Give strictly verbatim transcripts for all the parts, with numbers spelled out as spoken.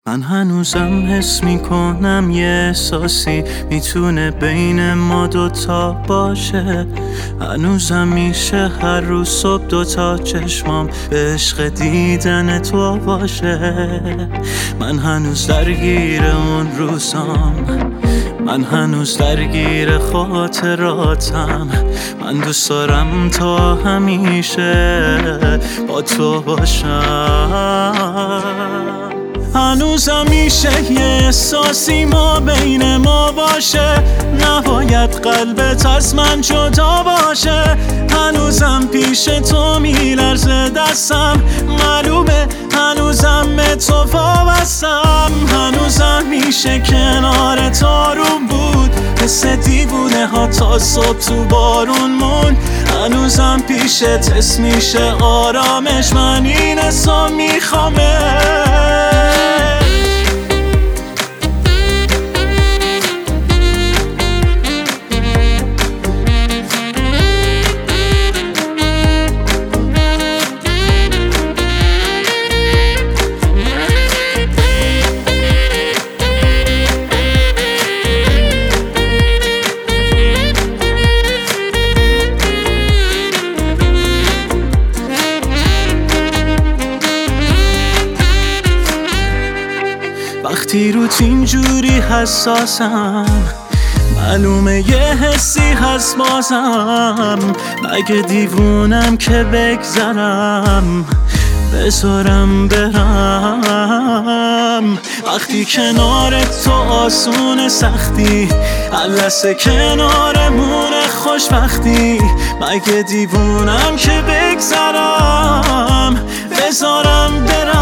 من هنوزم حس میکنم یه احساسی میتونه بین ما دوتا باشه. هنوزم میشه هر روز صبح دوتا چشمام به عشق دیدن تو باشه. من هنوز درگیر اون روزام، من هنوز درگیر خاطراتم. من دوست دارم تا همیشه با تو باشم. هنوزم میشه یه احساسی ما بین ما باشه، نباید قلبت از من جدا باشه. هنوزم پیش تو میلرزه دستم، معلومه هنوزم به تو وابستم. هنوزم میشه کنار تو روم بود، حس دیوونه ها تا صبح تو بارون مون. هنوزم پیشت حس میشه آرامش، من این حسو میخوامه. وقتی روت اینجوری حساسم، معلومه یه حسی هست بازم. مگه دیوونم که بگذرم بذارم برم؟ وقتی کنار تو آسون سختی، لحظه کنارمونه خوشبختی. مگه دیوونم که بگذرم بذارم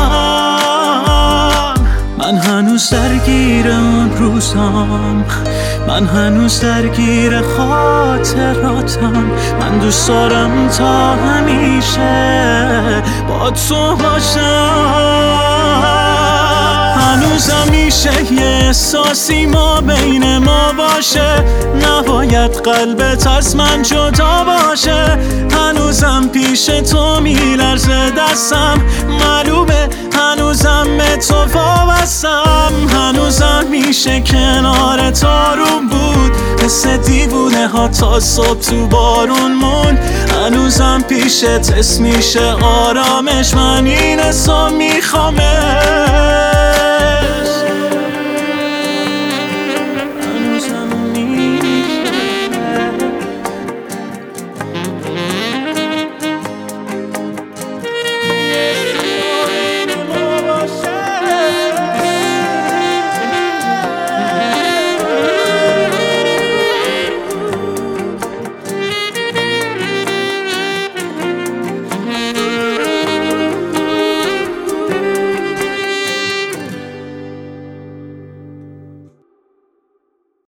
برم؟ من هنوز درگیر اون روزام، من هنوز درگیر خاطراتم. من دوست دارم تا همیشه با تو باشم. هنوزم میشه یه احساسی ما بین ما باشه، نباید قلبت از من جدا باشه. هنوزم پیش تو میلرزه دستم، معلومه هنوزم به تو وابستم. هنوزم میشه کنار تو روم بود، حس دیوونه ها تا صبح تو بارون مون. هنوزم پیشت حس میشه آرامش، من این حسو میخوامه.